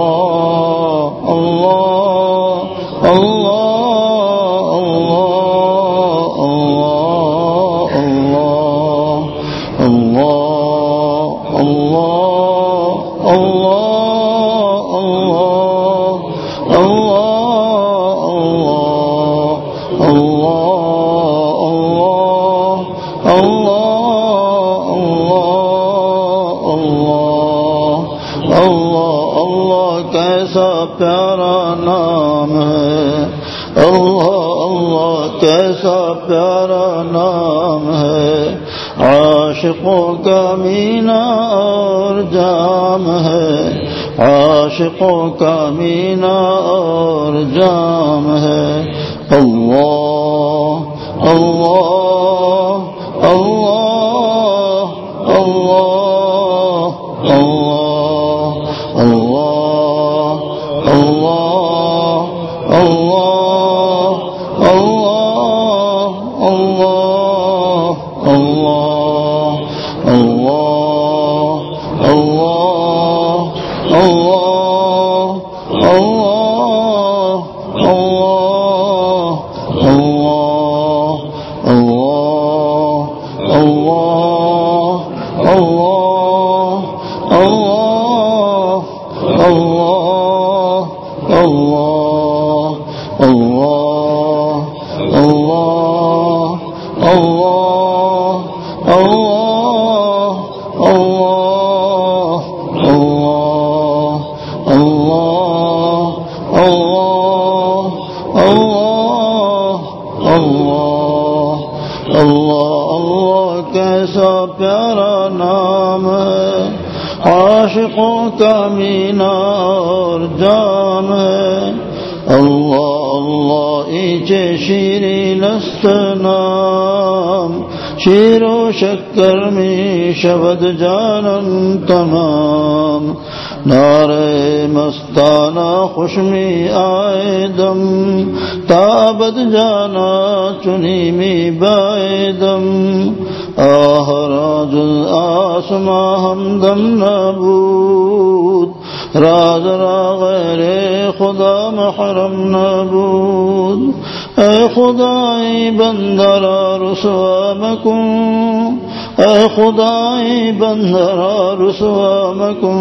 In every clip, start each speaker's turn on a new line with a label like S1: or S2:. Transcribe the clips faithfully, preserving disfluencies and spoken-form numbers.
S1: आशिकों का मीना और जाम है, आशिकों का मीना और जाम है। अल्लाह अल्लाह अल्लाह अल्लाह अल्लाह अल्लाह अल्लाह अल्लाह अल्लाह अल्लाह आशिकों का मीना और जाम है। अल्लाह अल्लाह ईचे शीरी नस्त नाम, शीरो शक्कर में शबद जानन तमाम। नारे मस्ताना खुशमी आए दम, ताबद जाना चुनी में बाए दम। आहराज आसमा हमदम नबूद, राज रा गैरे खुदा महरम नबूद। ऐ खुदाई बंदरा रुसवा मकुं, ऐ खुदाई बंदरा रुसवा मकुं।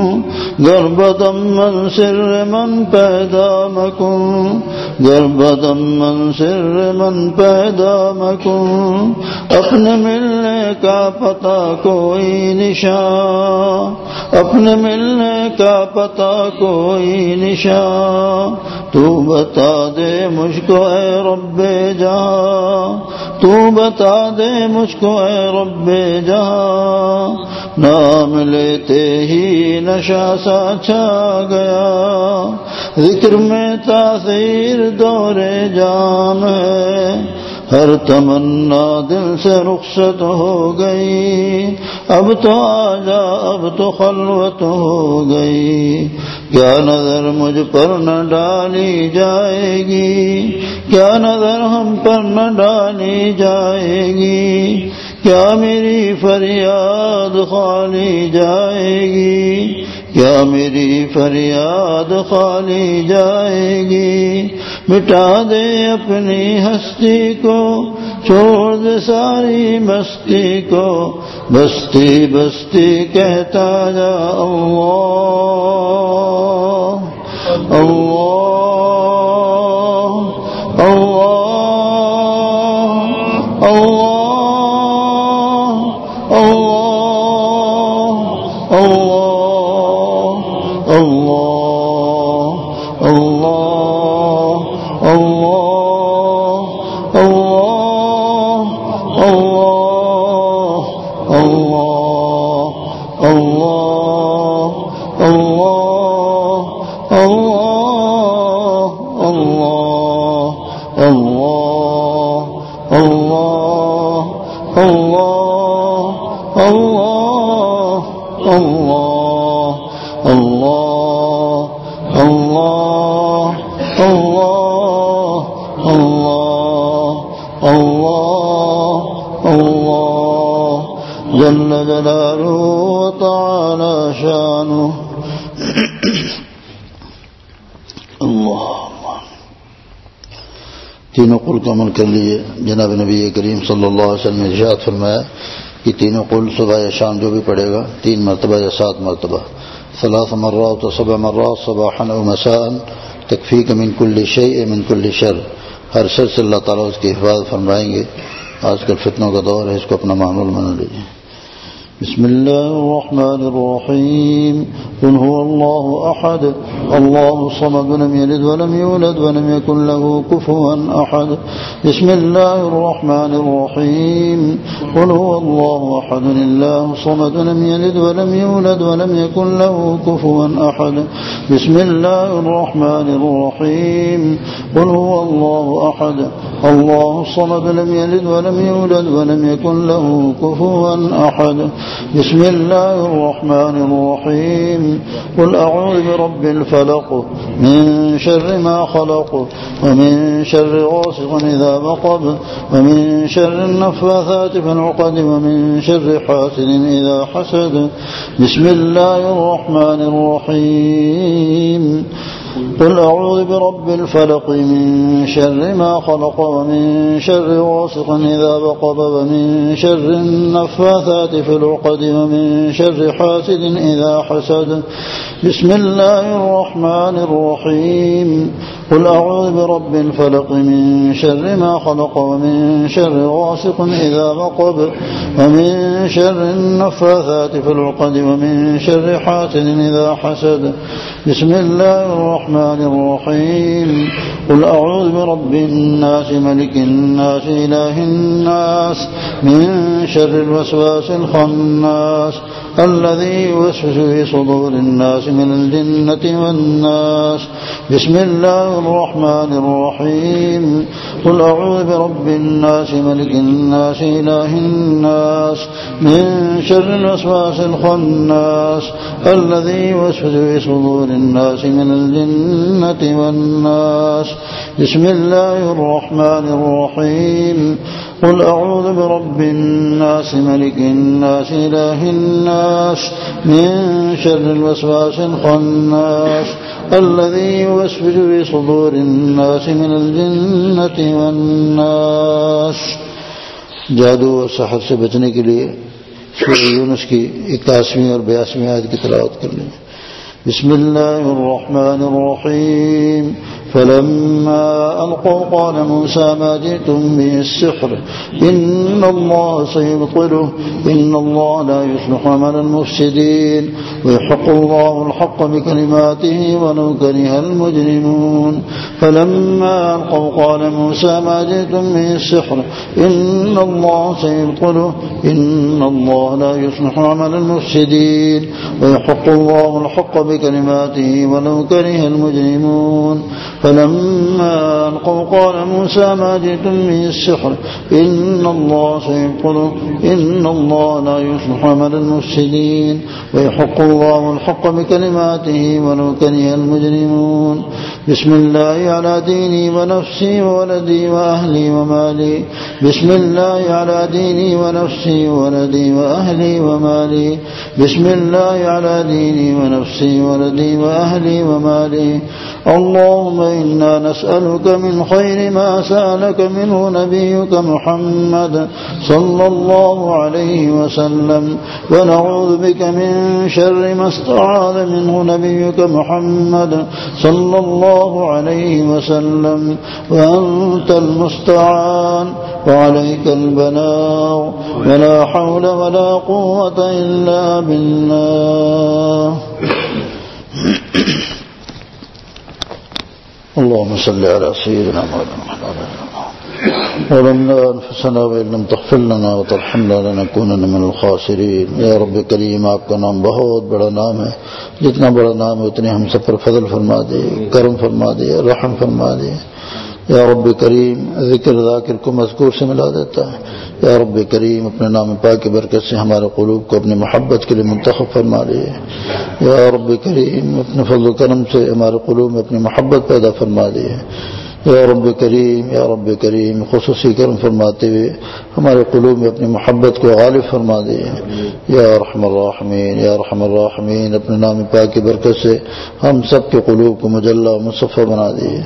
S1: गर्बदम मन सिर मन पैदा मकुं, गर्बदम मन सिर मन पैदा मकुं। अपने मिलने का पता कोई निशान, अपने मिलने का पता कोई निशान। तू बता दे मुझको ऐ रब्बे जहां, तू बता दे मुझको ऐ रब्बे जहां। नाम लेते ही नशा सा छा गया, जिक्र में तासीर दौरे जाम है। हर तमन्ना दिल से रुखसत हो गई, अब तो आजा अब तो खलवत हो गई। क्या नजर मुझ पर न डाली जाएगी, क्या नजर हम पर न डाली जाएगी। क्या मेरी फरियाद खाली जाएगी, क्या मेरी फरियाद खाली जाएगी। मिटा दे अपनी हस्ती को, छोड़ दे सारी मस्ती को। बस्ती बस्ती कहता जा अल्लाह अल्लाह अल्लाह अल्लाह Allah तीनों कुल का अमल कर लिए। जनाब नबी करीम सल्लल्लाहु अलैहि वसल्लम ने इरशाद फरमाया कि तीनों कुल सुबह या शाम जो भी पढ़ेगा तीन मरतबा या सात मरतबा सलास मर्रात व सबअ मर्रात सबाहन व मसाअन तकफीक मिन कुल्ली शैअ मिन कुल्ली शर, हर शर से अल्लाह ताला उसकी हिफाजत फरमाएंगे। आजकल फितनों का दौर है, इसको अपना मामूल बना लीजिए। बिस्मिल्लाहिर्रहमानिर्रहीम। कुल हुवल्लाहु अहद अल्लाहु समद लम यलिद वलम यूलद वलम यकुल लहू कुफुवन अहद। बिस्मिल्लाहिर्रहमानिर्रहीम। कुल हुवल्लाहु अहद अल्लाहु समद लम यलिद वलम यूलद वलम यकुल लहू कुफुवन अहद। बिस्मिल्लाहिर्रहमानिर्रहीम। कुल हुवल्लाहु अहद अल्लाहु समद लम यलिद वलम यूलद वलम यकुल लहू कुफुवन अहद। बिस्मिल्लाहिर्रहमानिर्रहीम। कुल अऊज़ु बिरब्बिल फलक मिन शर्रि मा खलक व मिन शर्रि गासिक़िन इज़ा वक़ब व मिन शर्रि नफ़्फ़ाथाति फ़िल उक़द व मिन शर्रि हासिदिन इज़ा हसद। बिस्मिल्लाहिर्रहमानिर्रहीम। قل أعوذ برب الفلق من شر ما خلق ومن شر غاسق إذا وقب ومن شر النفاثات في العقد ومن شر حاسد إذا حسد. بسم الله الرحمن الرحيم. قل أعوذ برب الفلق من شر ما خلق ومن شر غاسق إذا وقب ومن شر النفاثات في العقد ومن شر حاسد إذا حسد. بسم الله الرحمن الرحيم. قل أعوذ برب الناس ملك الناس إله الناس من شر الوسواس الخناس الذي يوسوس في صدور الناس من الجنة والناس. بسم الله الرحمن الرحيم. قل أعوذ برب الناس ملك الناس إله الناس من شر الوسواس الخناس الذي يوسوس في صدور الناس من الجنة والناس. بسم الله الرحمن الرحيم. قل أعوذ برب الناس ملك الناس إله الناس من شر الوسواس الخناس الذي يوسوس في صدور الناس من الجنة والناس. जादू और सहर से बचने के लिए सूरह यूनुस की इक्यासवीं और बयासवीं आयत की तिलावत कर लें। बिस्मिल्लाहिर्रहमानिर्रहीम। فلما ألقوا قال موسى ما جئتم به السحر إن الله سيبطله إن الله لا يصلح عمل المفسدين ويحق الله الحق بكلماته ولو كره المجرمون. فلما ألقوا قال موسى ما جئتم به السحر إن الله سيبطله إن الله لا يصلح عمل المفسدين ويحق الله الحق بكلماته ولو كره المجرمون. فلما ألقوا قال موسى ما جئتم به السحر إن الله سيبطله إن الله لا يصلح عمل المفسدين ويحق الله الحق بكلماته ولو كره المجرمون. بسم الله على ديني ونفسي وولدي وأهلي ومالي. بسم الله على ديني ونفسي وولدي وأهلي ومالي. بسم الله على ديني ونفسي وولدي وأهلي ومالي. اللهم إنا نسألك من خير ما سألك منه نبيك محمد صلى الله عليه وسلم ونعوذ بك من شر ما استعاذ منه نبيك محمد صلى الله عليه وسلم وأنت المستعان وعليك البلاغ ولا حول ولا قوة إلا بالله. اللهم صل على سيدنا محمد ظلمنا أنفسنا وإن لم تغفر لنا وترحمنا لنكونن من الخاسرين. या रब करीम, आपका नाम बहुत बड़ा नाम है, जितना बड़ा नाम है उतने हम सब पर फजल फरमा दे, करम फरमा दे, रहम फरमा दे। या रब करीम, जिक्र ज़ाकिर को मज़कूर से मिला देता है। या रब करीम, अपने नाम पाक की बरकत से हमारे क़ुलूब को अपनी मोहब्बत के लिए मुंतखब फरमा दे। या रब करीम, अपने फज़ल करम से हमारे क़ुलूब में अपनी मोहब्बत पैदा फरमा दे। या रब करीम, या रब करीम, खुसूसी करम फरमाते हुए हमारे क़ुलूब में अपनी मोहब्बत को गालिब फरमा दे। या रहमर राहिमीन, या रहमर राहिमीन, अपने नाम पाक की बरकत से हम सब के क़ुलूब को मुजल्ला मुसफ़्फ़ा बना दे।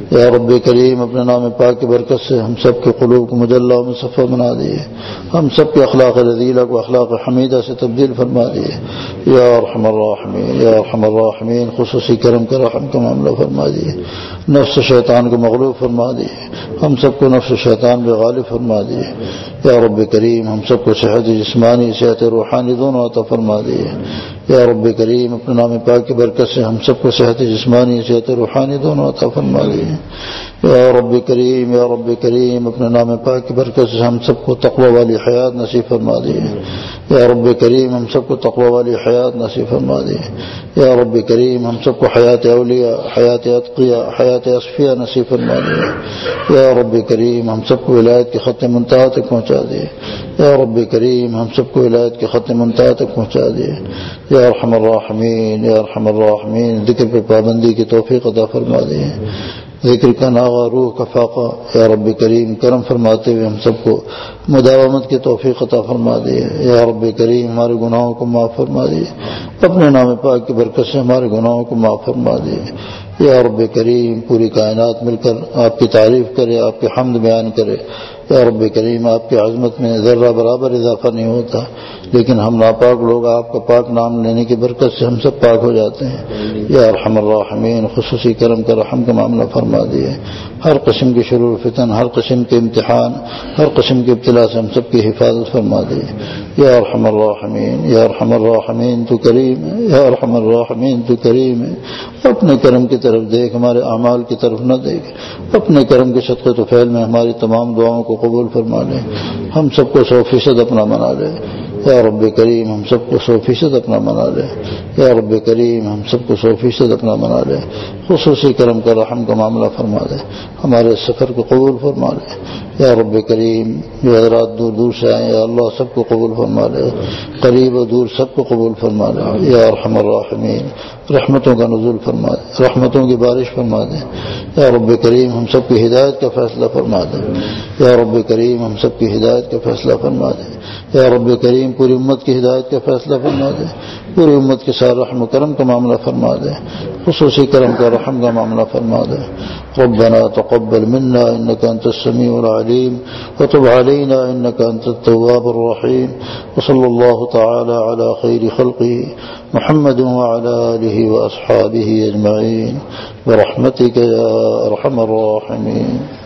S1: या रब करीम अपने नाम पाक की बरकत से हम सब के क़ुलूब को मुजल्ला मुसफ़ा बना दिए, हम सब के अखलाक़ रज़ीला को अखलाक़ हमीदा से तब्दील फरमा दिए। या अरहमर राहिमीन, या अरहमर राहिमीन, खुसूसी करम का रहम का मामला फरमा दिए, नफ्स शैतान को मग़लूब फरमा दिए, हम सबको नफ्स शैतान पे गालिब फरमा दिए। या रब करीम हम सबको सेहत जिस्मानी सेहत रूहानी दोनों अता फरमा दिए। या रब करीम अपने नाम पाक की बरकत से हम सबको सेहत जिस्मानी सेहत रूहानी दोनों अता फरमा दिए। या रब करीम, या रब करीम अपने नाम पाक की बरकत से हम सबको तक़वा वाली हयात नसीब फरमा दिए। या रब करीम हम सबको तक़वा वाली हयात नसीब फरमा दिए। या रब करीम हम सबको हयात औलिया, हयात अतक़िया, हयात असफ़िया नसीब फरमा दिए। या रब करीम हम सबको विलायत के ख़त्म मुंतहा तक पहुँचा दिए। या रब करीम हम सबको विलायत के ख़त्म मुंतहा तक पहुँचा दिए। या अरहमर राहिमीन, या अरहमर राहिमीन, ज़िक्र पे पाबंदी की तौफ़ीक़ अता फरमा दिए, ज़िक्र का नागा रूह का फ़ाक़ा। या रब करीम करम फरमाते हुए हम सबको मुदावमत की तौफ़ीक़ अता फरमा दिए। या रब करीम हमारे गुनाहों को माफ़ फरमा दिए, अपने नाम पाक की बरकत से हमारे गुनाहों को माफ़ फरमा दिए। या रब करीम पूरी कायनात मिलकर आपकी तारीफ़ करे, आपके हम्द बयान करे। या रब करीम आपकी अज़मत में ज़र्रा बराबर इजाफ़ा नहीं होता, लेकिन हम नापाक लोग आपका पाक नाम लेने की बरकत से हम सब पाक हो जाते हैं। या अरहमर राहिमीन खुसूसी करम का रहम का मामला फरमा दिए, हर किस्म की शुरूर फितन, हर किस्म के इम्तिहान, हर किस्म के इब्तिला से हम सब की हिफाजत फरमा दिए। या अरहमर राहिमीन, या अरहमर राहिमीन तू करीम है, या अरहमर राहिमीन तू करीम है। अपने करम की तरफ देख, हमारे अमाल की तरफ न देख, अपने करम के सदक़े तो फैल में हमारी तमाम दुआओं को कबूल फरमा ले, हम सबको सौ फीसद अपना बना ले। या रब करीम हम सबको सौ फीसद अपना बना ले। या रब करीम हम सबको सौ फीसद अपना बना ले, खुसूसी करम का रहम का मामला फरमा दे, हमारे सफ़र को कबूल फरमा ले। या रब करीम जो हज़रात दूर दूर से आए, या अल्लाह सबको कबूल फरमा ले, करीब व दूर सबको कबूल फरमा ले। या अरहमर राहिमीन रहमतों का नुज़ूल फरमा दे, रहमतों की बारिश फरमा दे। या रब करीम हम सब की हिदायत का फैसला फरमा दे। या रब करीम हम सब की हिदायत का फैसला फरमा दे। या रब करीम पूरी उम्मत की हिदायत का फैसला फरमा दे, पूरी उम्मत के साथ रहम करम का मामला फरमा दे, खुसूसी करम का रहम का मामला फरमा दे। रब्बना तक़ब्बल मिन्ना इन्नका अंतस समीउल अलीम व तुब अलैना इन्नका अंतत तव्वाबुर रहीम। व सल्लल्लाहु तआला अला खैरि खल्क़िही मुहम्मद व अला आलिहि व अस्हाबिहि अजमईन बिरहमतिका या अरहमर राहिमीन।